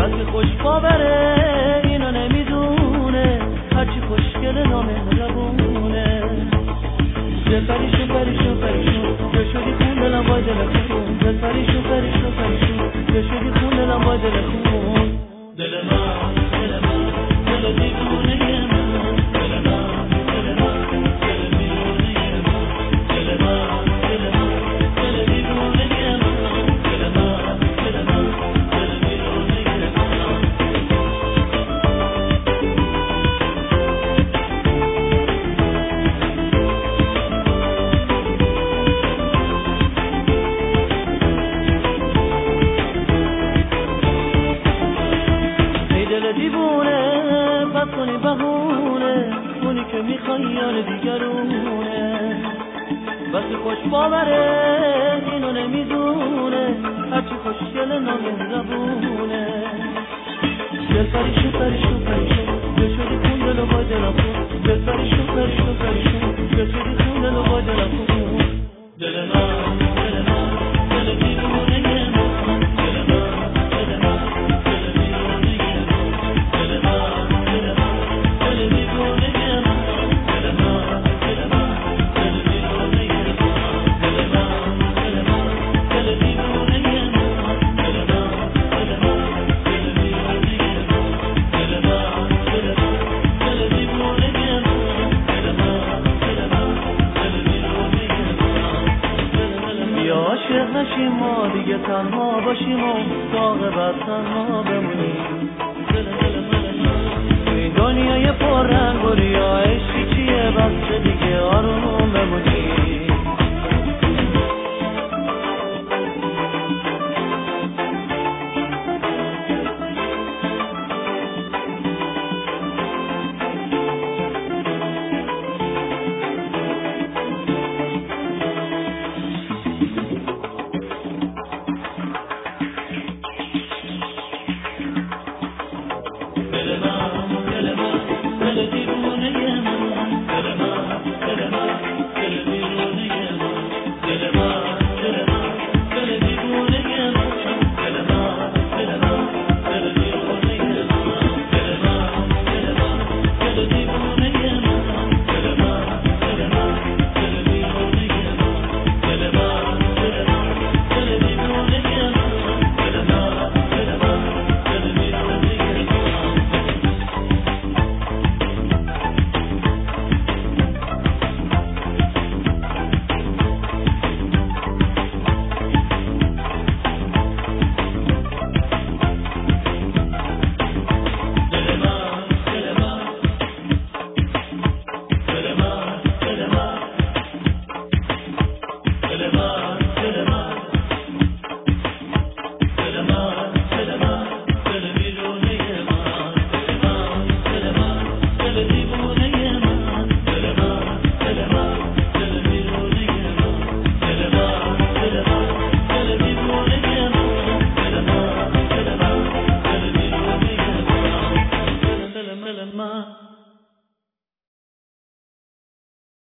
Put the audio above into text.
بس خوش باوره اینو نمیدونه هرچی خوشگله نامهربونه پریشون پریشون پریشون یا شدی خون دلم با دل خون پریشون پریشون پریشون یا شدی خون دلم با دل خون دل من دل من دل دیوونه من دل من دل من دل دیوونه من دل من دل من دل دیوونه من دل من دل من دل دیوونه دیوونه بس کنی بهونه اونی که میخوای یار دیگرونه بس خوش باوره اینو نمیدونه هرچی خوشگل نامهربونه دل پریشون پریشون پریشون دل شدی خون دل و با دل خون دل پریشون پریشون پریشون دل شدی خون دل و با دل خون دل من دل من دل دیوونه من دل من دل من عاشق نشیم ما دیگه تنها باشیم و داغ بر تنها بمونیم